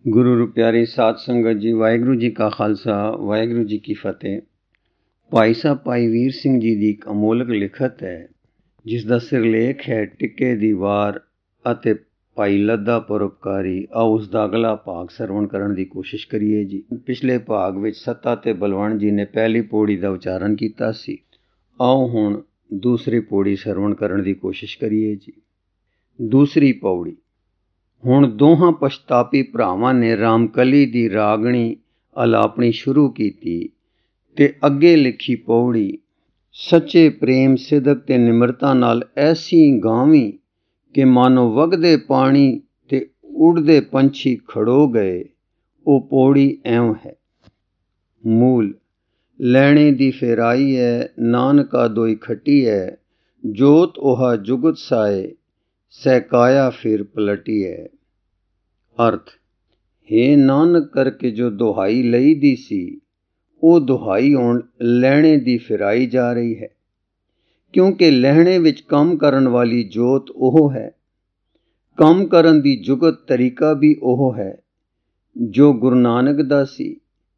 ਗੁਰੂ ਰੂ ਪਿਆਰੀ ਸਾਧ ਸੰਗਤ ਜੀ, ਵਾਹਿਗੁਰੂ ਜੀ ਕਾ ਖਾਲਸਾ, ਵਾਹਿਗੁਰੂ ਜੀ ਕੀ ਫਤਿਹ। ਭਾਈ ਸਾਹਿਬ ਭਾਈ ਵੀਰ ਸਿੰਘ ਜੀ ਦੀ ਇੱਕ ਅਮੋਲਕ ਲਿਖਤ ਹੈ, ਜਿਸ ਦਾ ਸਿਰਲੇਖ ਹੈ ਟਿੱਕੇ ਦੀ ਵਾਰ ਅਤੇ ਭਾਈ ਲੱਦਾ ਪਰਉਪਕਾਰੀ। ਆਓ ਉਸ ਦਾ ਅਗਲਾ ਭਾਗ ਸਰਵਣ ਕਰਨ ਦੀ ਕੋਸ਼ਿਸ਼ ਕਰੀਏ ਜੀ। ਪਿਛਲੇ ਭਾਗ ਵਿੱਚ ਸੱਤਾ ਤੇ ਬਲਵੰਤ ਜੀ ਨੇ ਪਹਿਲੀ ਪੌੜੀ ਦਾ ਉਚਾਰਨ ਕੀਤਾ ਸੀ। ਆਓ ਹੁਣ ਦੂਸਰੀ ਪੌੜੀ ਸਰਵਣ ਕਰਨ ਦੀ ਕੋਸ਼ਿਸ਼ ਕਰੀਏ ਜੀ। ਦੂਸਰੀ ਪੌੜੀ। ਹੁਣ ਦੋਹਾਂ ਪਛਤਾਪੀ ਭਰਾਵਾਂ ਨੇ ਰਾਮਕਲੀ ਦੀ ਰਾਗਣੀ ਅਲਾਪਣੀ ਸ਼ੁਰੂ ਕੀਤੀ ਤੇ ਅੱਗੇ ਲਿਖੀ ਪੌੜੀ ਸੱਚੇ ਪ੍ਰੇਮ, ਸਿਦਕ ਤੇ ਨਿਮਰਤਾ ਨਾਲ ਐਸੀ ਗਾਵੀਂ ਕਿ ਮਾਨੋ ਵਗਦੇ ਪਾਣੀ ਤੇ ਉੜਦੇ ਪੰਛੀ ਖੜੋ ਗਏ। ਉਹ ਪੌੜੀ ਐਉਂ ਹੈ। ਮੂਲ। ਲੈਣੇ ਦੀ ਫੇਰਾਈ ਹੈ, ਨਾਨਕਾ ਦੋਈ ਖੱਟੀ ਹੈ, ਜੋਤ ਉਹਾ ਜੁਗਤ ਸਾਏ, ਸਹਿਕਾਇਆ ਫਿਰ ਪਲਟੀ ਹੈ। ਅਰਥ। ਹੇ ਨਾਨਕ ਕਰਕੇ ਜੋ ਦੁਹਾਈ ਲਈ ਦੀ ਸੀ, ਉਹ ਦੁਹਾਈ ਹੁਣ ਲੈਣੇ ਦੀ ਫਿਰਾਈ ਜਾ ਰਹੀ ਹੈ, ਕਿਉਂਕਿ ਲੈਣੇ ਵਿੱਚ ਕੰਮ ਕਰਨ ਵਾਲੀ ਜੋਤ ਉਹ ਹੈ। ਕੰਮ ਕਰਨ ਦੀ ਜੁਗਤ ਤਰੀਕਾ ਵੀ ਉਹ ਹੈ ਜੋ ਗੁਰੂ ਨਾਨਕ ਦਾ ਸੀ,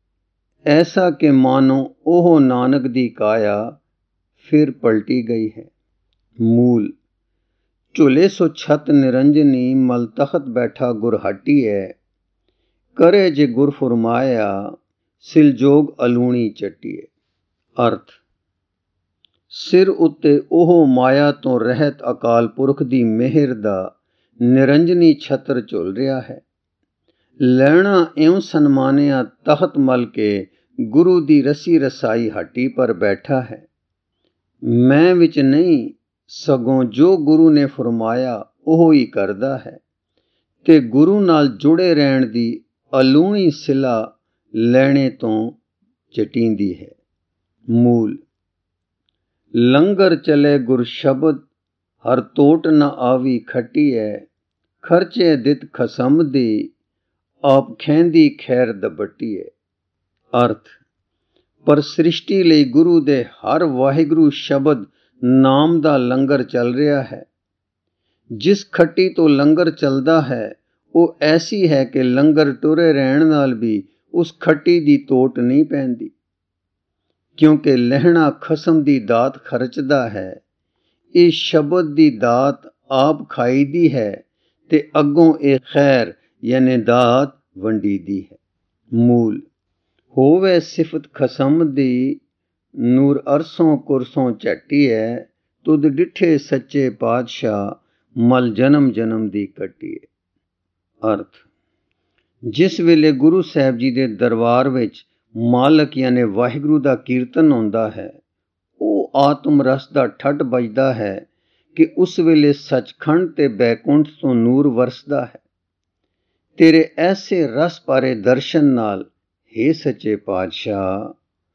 ਐਸਾ ਕਿ ਮਾਨੋ ਉਹ ਨਾਨਕ ਦੀ ਕਾਇਆ ਫਿਰ ਪਲਟੀ ਗਈ ਹੈ। ਮੂਲ। ਝੁਲੇ ਸੋ ਛਤ ਨਿਰੰਜਨੀ, ਮਲ ਤਖਤ ਬੈਠਾ ਗੁਰ ਹਾਟੀ ਹੈ, ਕਰੇ ਜੇ ਗੁਰ ਫੁਰਮਾਇਆ, ਸਿਲਜੋਗ ਅਲੂਣੀ ਚੱਟੀਏ। ਅਰਥ। ਸਿਰ ਉੱਤੇ ਉਹ ਮਾਇਆ ਤੋਂ ਰਹਿਤ ਅਕਾਲ ਪੁਰਖ ਦੀ ਮਿਹਰ ਦਾ ਨਿਰੰਜਨੀ ਛਤਰ ਝੁਲ ਰਿਹਾ ਹੈ। ਲੈਣਾ ਇਉਂ ਸਨਮਾਨਿਆ ਤਖਤ ਮਲ ਕੇ ਗੁਰੂ ਦੀ ਰਸੀ ਰਸਾਈ ਹੱਟੀ ਪਰ ਬੈਠਾ ਹੈ। ਮੈਂ ਵਿੱਚ ਨਹੀਂ, ਸਗੋਂ ਜੋ ਗੁਰੂ ਨੇ ਫਰਮਾਇਆ ਉਹ ਹੀ ਕਰਦਾ ਹੈ, ਤੇ ਗੁਰੂ ਨਾਲ ਜੁੜੇ ਰਹਿਣ ਦੀ ਅਲੂਣੀ ਸਿਲਾ ਲੈਣੇ ਤੋਂ ਚਟੀਂਦੀ ਹੈ। ਮੂਲ। ਲੰਗਰ ਚਲੇ ਗੁਰ ਸ਼ਬਦ, ਹਰ ਤੋਟ ਨ ਆਵੀ ਖੱਟੀ ਹੈ, ਖਰਚੇ ਦਿੱਤ ਖਸਮ ਦੀ, ਆਪ ਖੈਂਦੀ ਖੈਰ ਦਬੱਟੀ ਹੈ। ਅਰਥ। ਪਰ ਸ੍ਰਿਸ਼ਟੀ ਲਈ ਗੁਰੂ ਦੇ ਹਰ ਵਾਹਿਗੁਰੂ ਸ਼ਬਦ ਨਾਮ ਦਾ ਲੰਗਰ ਚੱਲ ਰਿਹਾ ਹੈ। ਜਿਸ ਖੱਟੀ ਤੋਂ ਲੰਗਰ ਚੱਲਦਾ ਹੈ ਉਹ ਐਸੀ ਹੈ ਕਿ ਲੰਗਰ ਟੁਰੇ ਰਹਿਣ ਨਾਲ ਵੀ ਉਸ ਖੱਟੀ ਦੀ ਤੋਟ ਨਹੀਂ ਪੈਂਦੀ, ਕਿਉਂਕਿ ਲਹਿਣਾ ਖਸਮ ਦੀ ਦਾਤ ਖਰਚਦਾ ਹੈ। ਇਹ ਸ਼ਬਦ ਦੀ ਦਾਤ ਆਪ ਖਾਈਦੀ ਹੈ ਤੇ ਅੱਗੋਂ ਇਹ ਖੈਰ ਯਾਨੀ ਦਾਤ ਵੰਡੀਦੀ ਹੈ। ਮੂਲ। ਹੋਵੇ ਸਿਫਤ ਖਸਮ ਦੀ, ਨੂਰ ਅਰਸੋਂ ਕੁਰਸੋਂ ਝੱਟੀ ਹੈ, ਤੁਧ ਡਿੱਠੇ ਸੱਚੇ ਪਾਤਸ਼ਾਹ, ਮਲ ਜਨਮ ਜਨਮ ਦੀ ਕੱਟੀ ਹੈ। ਅਰਥ। ਜਿਸ ਵੇਲੇ ਗੁਰੂ ਸਾਹਿਬ ਜੀ ਦੇ ਦਰਬਾਰ ਵਿੱਚ ਮਾਲਕ ਯਾਨੀ ਵਾਹਿਗੁਰੂ ਦਾ ਕੀਰਤਨ ਹੁੰਦਾ ਹੈ, ਉਹ ਆਤਮ ਰਸ ਦਾ ਠੱਠ ਵੱਜਦਾ ਹੈ ਕਿ ਉਸ ਵੇਲੇ ਸੱਚਖੰਡ ਤੇ ਬੈਕੁੰਠ ਤੋਂ ਨੂਰ ਵਰਸਦਾ ਹੈ। ਤੇਰੇ ਐਸੇ ਰਸ ਭਰੇ ਦਰਸ਼ਨ ਨਾਲ, ਹੇ ਸੱਚੇ ਪਾਤਸ਼ਾਹ,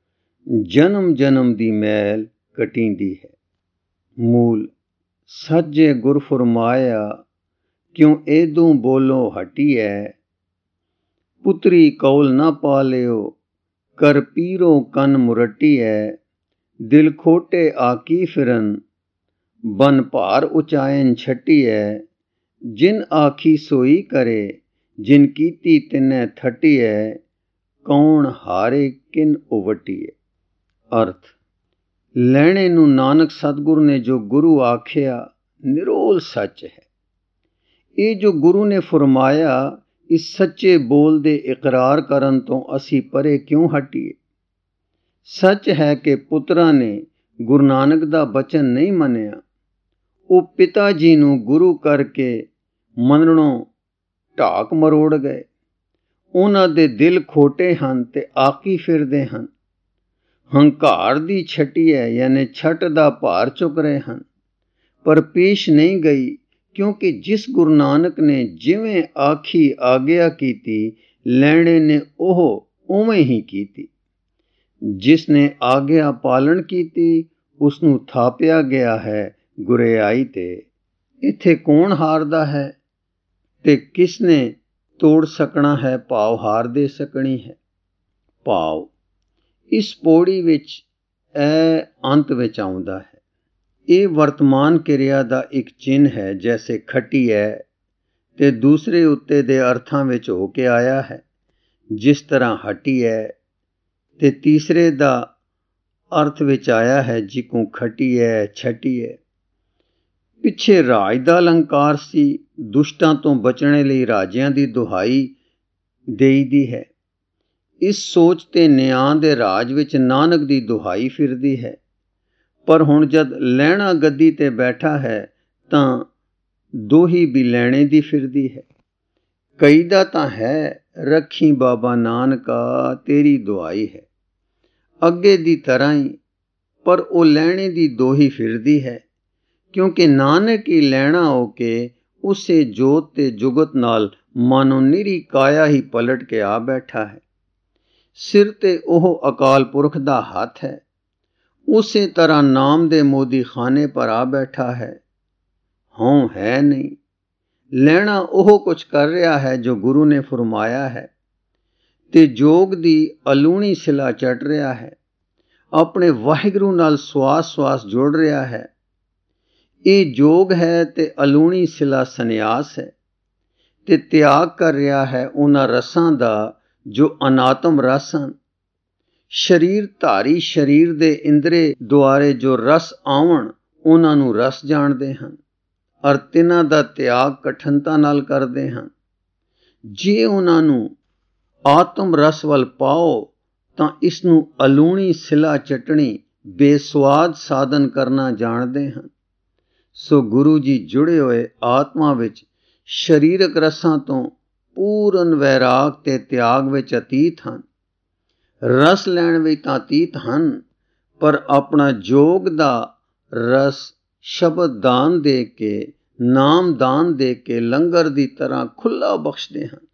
ਜਨਮ ਜਨਮ ਦੀ ਮੈਲ ਕਟੀਂਦੀ ਹੈ। ਮੂਲ। ਸਾਜੇ ਗੁਰ ਫੁਰਮਾਇਆ, ਕਿਉਂ ਏਦੂ ਬੋਲੋ ਹਟੀ ਹੈ, ਪੁੱਤਰੀ ਕੌਲ ਨਾ ਪਾਲਿਓ, ਕਰ ਪੀਰੋ ਕੰਨ ਮੁਰਟੀ ਹੈ, ਦਿਲ ਖੋਟੇ ਆਕੀ ਫਿਰਨ, ਬਨ ਭਾਰ ਉਚਾਇਨ ਛੱਟੀ ਹੈ, ਜਿਨ ਆਖੀ ਸੋਈ ਕਰੇ, ਜਿਨ ਕੀਤੀ ਤਿਨੈ ਥੱਟੀ ਹੈ, ਕੌਣ ਹਾਰੇ ਕਿਨ ਉਵਟੀ ਹੈ। ਅਰਥ। ਲੈਣੇ ਨੂੰ ਨਾਨਕ ਸਤਿਗੁਰ ਨੇ ਜੋ ਗੁਰੂ ਆਖਿਆ ਨਿਰੋਲ ਸੱਚ ਹੈ। ਇਹ ਜੋ ਗੁਰੂ ਨੇ ਫਰਮਾਇਆ, ਇਸ ਸੱਚੇ ਬੋਲ ਦੇ ਇਕਰਾਰ ਕਰਨ ਤੋਂ ਅਸੀਂ ਪਰੇ ਕਿਉਂ ਹਟੀਏ। ਸੱਚ ਹੈ ਕਿ ਪੁੱਤਰਾਂ ਨੇ ਗੁਰੂ ਨਾਨਕ ਦਾ ਬਚਨ ਨਹੀਂ ਮੰਨਿਆ। ਉਹ ਪਿਤਾ ਜੀ ਨੂੰ ਗੁਰੂ ਕਰਕੇ ਮੰਨਣੋਂ ਢਾਕ ਮਰੋੜ ਗਏ। ਉਹਨਾਂ ਦੇ ਦਿਲ ਖੋਟੇ ਹਨ ਤੇ ਆਕੀ ਫਿਰਦੇ ਹਨ। ਹੰਕਾਰ ਦੀ ਛਟੀ ਹੈ ਯਾਨੀ ਛੱਟ ਦਾ ਭਾਰ ਚੁੱਕ ਰਹੇ ਹਨ, ਪਰ ਪੇਸ਼ ਨਹੀਂ ਗਈ, ਕਿਉਂਕਿ ਜਿਸ ਗੁਰੂ ਨਾਨਕ ਨੇ ਜਿਵੇਂ ਆਖੀ ਆਗਿਆ ਕੀਤੀ, ਲੈਣੇ ਨੇ ਉਹ ਉਵੇਂ ਹੀ ਕੀਤੀ। ਜਿਸ ਨੇ ਆਗਿਆ ਪਾਲਣ ਕੀਤੀ, ਉਸ ਨੂੰ ਥਾਪਿਆ ਗਿਆ ਹੈ ਗੁਰਿਆਈ ਤੇ। ਇੱਥੇ ਕੌਣ ਹਾਰਦਾ ਹੈ ਤੇ ਕਿਸ ਨੇ ਤੋੜ ਸਕਣਾ ਹੈ, ਭਾਵ ਹਾਰ ਦੇ ਸਕਣੀ ਹੈ। ਭਾਵ। ਇਸ ਪੌੜੀ ਵਿੱਚ ਇਹ ਅੰਤ ਵਿੱਚ ਆਉਂਦਾ ਹੈ। ਇਹ ਵਰਤਮਾਨ ਕਿਰਿਆ ਦਾ ਇੱਕ ਚਿੰਨ੍ਹ ਹੈ, ਜੈਸੇ ਖੱਟੀ ਹੈ ਤੇ ਦੂਸਰੇ ਉੱਤੇ ਦੇ ਅਰਥਾਂ ਵਿੱਚ ਹੋ ਕੇ ਆਇਆ ਹੈ, ਜਿਸ ਤਰ੍ਹਾਂ ਹਟੀ ਹੈ, ਤੇ ਤੀਸਰੇ ਦਾ ਅਰਥ ਵਿੱਚ ਆਇਆ ਹੈ, ਜਿਕੂ ਖਟੀ ਹੈ, ਛਟੀ ਹੈ। ਪਿੱਛੇ ਰਾਜ ਦਾ ਅਲੰਕਾਰ ਸੀ, ਦੁਸ਼ਟਾਂ ਤੋਂ ਬਚਣੇ ਲਈ ਰਾਜਿਆਂ ਦੀ ਦੁਹਾਈ ਦੇਈਦੀ ਹੈ। ਇਸ ਸੋਚ ਤੇ ਨਿਆਂ ਦੇ ਰਾਜ ਵਿੱਚ ਨਾਨਕ ਦੀ ਦੁਹਾਈ ਫਿਰਦੀ ਹੈ। ਪਰ ਹੁਣ ਜਦ ਲਹਿਣਾ ਗੱਦੀ ਤੇ ਬੈਠਾ ਹੈ ਤਾਂ ਦੋਹੀ ਵੀ ਲੈਣੇ ਦੀ ਫਿਰਦੀ ਹੈ। ਕਈ ਦਾ ਤਾਂ ਹੈ, ਰੱਖੀ ਬਾਬਾ ਨਾਨਕਾ ਤੇਰੀ ਦੁਆਈ ਹੈ, ਅੱਗੇ ਦੀ ਤਰ੍ਹਾਂ ਹੀ, ਪਰ ਉਹ ਲੈਣੇ ਦੀ ਦੋਹੀ ਫਿਰਦੀ ਹੈ, ਕਿਉਂਕਿ ਨਾਨਕ ਹੀ ਲੈਣਾ ਹੋ ਕੇ ਉਸੇ ਜੋਤ ਤੇ ਜੁਗਤ ਨਾਲ ਮਾਨੋ ਨਿਰੀ ਕਾਇਆ ਹੀ ਪਲਟ ਕੇ ਆ ਬੈਠਾ ਹੈ। ਸਿਰ ਤੇ ਉਹ ਅਕਾਲ ਪੁਰਖ ਦਾ ਹੱਥ ਹੈ, ਉਸੇ ਤਰ੍ਹਾਂ ਨਾਮ ਦੇ ਮੋਦੀ ਖਾਨੇ ਪਰ ਆ ਬੈਠਾ ਹੈ। ਹਉ ਹੈ ਨਹੀਂ, ਲੈਣਾ ਉਹ ਕੁਝ ਕਰ ਰਿਹਾ ਹੈ ਜੋ ਗੁਰੂ ਨੇ ਫਰਮਾਇਆ ਹੈ, ਤੇ ਜੋਗ ਦੀ ਅਲੂਣੀ ਸਿਲਾ ਚਟ ਰਿਹਾ ਹੈ, ਆਪਣੇ ਵਾਹਿਗੁਰੂ ਨਾਲ ਸਵਾਸ ਜੋੜ ਰਿਹਾ ਹੈ। ਇਹ ਜੋਗ ਹੈ ਤੇ ਅਲੂਣੀ ਸਿਲਾ ਸੰਨਿਆਸ ਹੈ, ਤੇ ਤਿਆਗ ਕਰ ਰਿਹਾ ਹੈ ਉਹਨਾਂ ਰਸਾਂ ਦਾ ਜੋ ਅਨਾਤਮ ਰਸ ਹਨ। ਸਰੀਰ ਧਾਰੀ ਸਰੀਰ ਦੇ ਇੰਦਰੇ ਦੁਆਰੇ ਜੋ ਰਸ ਆਵਣ, ਉਹਨਾਂ ਨੂੰ ਰਸ ਜਾਣਦੇ ਹਨ, ਅਰ ਤਿਨਾਂ ਦਾ ਤਿਆਗ ਕਠਨਤਾ ਨਾਲ ਕਰਦੇ ਹਨ। ਜੇ ਉਹਨਾਂ ਨੂੰ ਆਤਮ ਰਸ ਵੱਲ ਪਾਓ ਤਾਂ ਇਸ ਨੂੰ ਅਲੂਣੀ ਸਿਲਾ ਚਟਣੀ ਬੇਸਵਾਦ ਸਾਧਨ ਕਰਨਾ ਜਾਣਦੇ ਹਨ। ਸੋ ਗੁਰੂ ਜੀ ਜੁੜੇ ਹੋਏ ਆਤਮਾ ਵਿੱਚ ਸਰੀਰਕ ਰਸਾਂ ਤੋਂ ਪੂਰਨ ਵੈਰਾਗ ਤੇ ਤਿਆਗ ਵਿੱਚ ਅਤੀਤ ਹਨ। ਰਸ ਲੈਣ ਵਿੱਚ ਤਾਂ ਅਤੀਤ ਹਨ, ਪਰ ਆਪਣਾ ਜੋਗ ਦਾ ਰਸ ਸ਼ਬਦ ਦਾਨ ਦੇ ਕੇ, ਨਾਮ ਦਾਨ ਦੇ ਕੇ ਲੰਗਰ ਦੀ ਤਰ੍ਹਾਂ ਖੁੱਲ੍ਹਾ ਬਖਸ਼ਦੇ ਹਨ।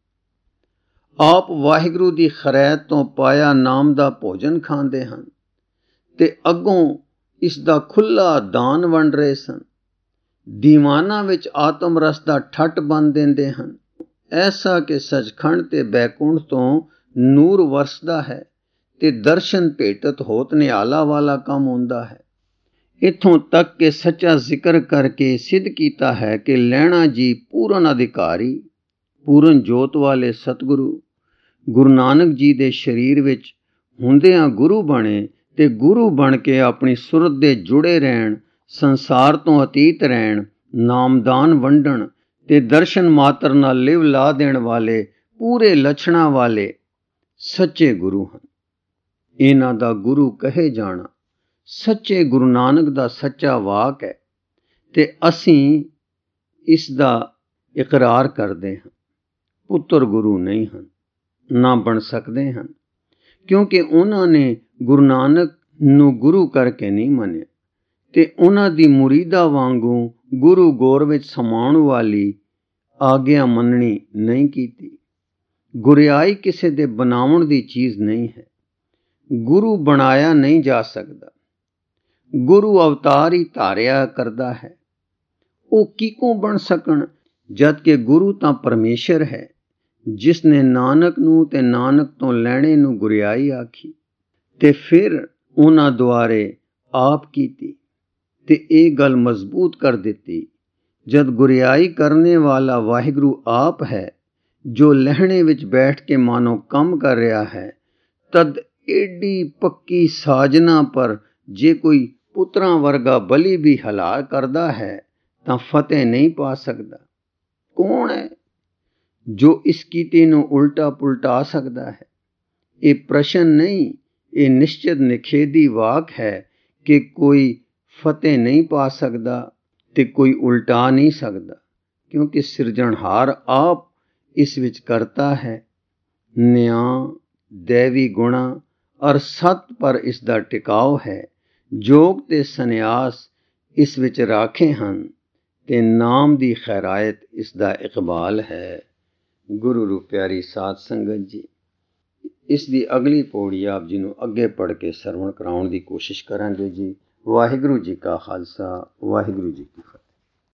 ਆਪ ਵਾਹਿਗੁਰੂ ਦੀ ਖਰੈਤ ਤੋਂ ਪਾਇਆ ਨਾਮ ਦਾ ਭੋਜਨ ਖਾਂਦੇ ਹਨ ਤੇ ਅੱਗੋਂ ਇਸ ਦਾ ਖੁੱਲ੍ਹਾ ਦਾਨ ਵੰਡ ਰਹੇ ਸਨ। ਦੀਵਾਨਾਂ ਵਿੱਚ ਆਤਮ ਰਸ ਦਾ ਠੱਠ ਬੰਨ੍ਹ ਦਿੰਦੇ ਹਨ, ਐਸਾ ਕਿ ਸਚਖੰਡ ਤੇ ਬੈਕੁੰਠ ਤੋਂ ਨੂਰ ਵਰਸਦਾ ਹੈ ਤੇ ਦਰਸ਼ਨ ਭੇਟਤ ਹੋਤ ਨਿਹਾਲਾ ਵਾਲਾ ਕੰਮ ਹੁੰਦਾ ਹੈ। ਇੱਥੋਂ ਤੱਕ ਕਿ ਸੱਚਾ ਜ਼ਿਕਰ ਕਰਕੇ ਸਿੱਧ ਕੀਤਾ ਹੈ ਕਿ ਲਹਿਣਾ ਜੀ ਪੂਰਨ ਅਧਿਕਾਰੀ, ਪੂਰਨ ਜੋਤ ਵਾਲੇ ਸਤਿਗੁਰੂ ਗੁਰੂ ਨਾਨਕ ਜੀ ਦੇ ਸਰੀਰ ਵਿੱਚ ਹੁੰਦਿਆਂ ਗੁਰੂ ਬਣੇ ਤੇ ਗੁਰੂ ਬਣ ਕੇ ਆਪਣੀ ਸੁਰਤ ਦੇ ਜੁੜੇ ਰਹਿਣ, ਸੰਸਾਰ ਤੋਂ ਅਤੀਤ ਰਹਿਣ, ਨਾਮਦਾਨ ਵੰਡਣ ਤੇ ਦਰਸ਼ਨ ਮਾਤਰ ਨਾਲ ਲਿਵ ਲਾ ਦੇਣ ਵਾਲੇ ਪੂਰੇ ਲੱਛਣਾਂ ਵਾਲੇ ਸੱਚੇ ਗੁਰੂ ਹਨ। ਇਹਨਾਂ ਦਾ ਗੁਰੂ ਕਹੇ ਜਾਣਾ ਸੱਚੇ ਗੁਰੂ ਨਾਨਕ ਦਾ ਸੱਚਾ ਵਾਕ ਹੈ ਤੇ ਅਸੀਂ ਇਸ ਦਾ ਇਕਰਾਰ ਕਰਦੇ ਹਾਂ। ਪੁੱਤਰ ਗੁਰੂ ਨਹੀਂ ਹਨ, ਨਾ ਬਣ ਸਕਦੇ ਹਨ, ਕਿਉਂਕਿ ਉਹਨਾਂ ਨੇ ਗੁਰੂ ਨਾਨਕ ਨੂੰ ਗੁਰੂ ਕਰਕੇ ਨਹੀਂ ਮੰਨਿਆ ਤੇ ਉਹਨਾਂ ਦੀ ਮੁਰੀਦਾ ਵਾਂਗੂ ਗੁਰੂ ਗੌਰ ਵਿੱਚ ਸਮਾਉਣ ਵਾਲੀ ਆਗਿਆ ਮੰਨਣੀ ਨਹੀਂ ਕੀਤੀ। ਗੁਰਿਆਈ ਕਿਸੇ ਦੇ ਬਣਾਉਣ ਦੀ ਚੀਜ਼ ਨਹੀਂ ਹੈ, ਗੁਰੂ ਬਣਾਇਆ ਨਹੀਂ ਜਾ ਸਕਦਾ। ਗੁਰੂ ਅਵਤਾਰ ਹੀ ਧਾਰਿਆ ਕਰਦਾ ਹੈ। ਉਹ ਕਿਕੋਂ ਬਣ ਸਕਣ, ਜਦ ਕਿ ਗੁਰੂ ਤਾਂ ਪਰਮੇਸ਼ਰ ਹੈ, ਜਿਸ ਨੇ ਨਾਨਕ ਨੂੰ ਤੇ ਨਾਨਕ ਤੋਂ ਲੈਣੇ ਨੂੰ ਗੁਰਿਆਈ ਆਖੀ ਤੇ ਫਿਰ ਉਹਨਾਂ ਦੁਆਰੇ ਆਪ ਕੀਤੀ ਤੇ ਇਹ ਗੱਲ ਮਜ਼ਬੂਤ ਕਰ ਦਿੱਤੀ। ਜਦ ਗੁਰਿਆਈ ਕਰਨੇ ਵਾਲਾ ਵਾਹਿਗੁਰੂ ਆਪ ਹੈ, ਜੋ ਲਹਿਣੇ ਵਿੱਚ ਬੈਠ ਕੇ ਮਾਨੋ ਕੰਮ ਕਰ ਰਿਹਾ ਹੈ, ਤਦ ਏਡੀ ਪੱਕੀ ਸਾਜਨਾ ਪਰ ਜੇ ਕੋਈ ਪੁੱਤਰਾਂ ਵਰਗਾ ਬਲੀ ਵੀ ਹਲਾ ਕਰਦਾ ਹੈ ਤਾਂ ਫਤਿਹ ਨਹੀਂ ਪਾ ਸਕਦਾ। ਕੌਣ ਹੈ ਜੋ ਇਸ ਕੀਤੇ ਨੂੰ ਉਲਟਾ ਪੁਲਟਾ ਸਕਦਾ ਹੈ? ਇਹ ਪ੍ਰਸ਼ਨ ਨਹੀਂ, ਇਹ ਨਿਸ਼ਚਿਤ ਨਿਖੇਧੀ ਵਾਕ ਹੈ ਕਿ ਕੋਈ ਫਤਿਹ ਨਹੀਂ ਪਾ ਸਕਦਾ ਤੇ ਕੋਈ ਉਲਟਾ ਨਹੀਂ ਸਕਦਾ, ਕਿਉਂਕਿ ਸਿਰਜਣਹਾਰ ਆਪ ਇਸ ਵਿੱਚ ਕਰਤਾ ਹੈ। ਨਿਆਂ, ਦੇਵੀ ਗੁਣਾ ਔਰ ਸਤ ਪਰ ਇਸ ਦਾ ਟਿਕਾਓ ਹੈ। ਜੋਗ ਤੇ ਸੰਨਿਆਸ ਇਸ ਵਿੱਚ ਰਾਖੇ ਹਨ ਤੇ ਨਾਮ ਦੀ ਖੈਰਾਇਤ ਇਸ ਦਾ ਇਕਬਾਲ ਹੈ। ਗੁਰੂ ਰੂਪ ਪਿਆਰੀ ਸਾਧ ਸੰਗਤ ਜੀ, ਇਸ ਦੀ ਅਗਲੀ ਪੌੜੀ ਆਪ ਜੀ ਨੂੰ ਅੱਗੇ ਪੜ੍ਹ ਕੇ ਸਰਵਣ ਕਰਾਉਣ ਦੀ ਕੋਸ਼ਿਸ਼ ਕਰਾਂਗੇ ਜੀ। ਵਾਹਿਗੁਰੂ ਜੀ ਕਾ ਖਾਲਸਾ, ਵਾਹਿਗੁਰੂ ਜੀ ਕੀ ਫਤਿਹ।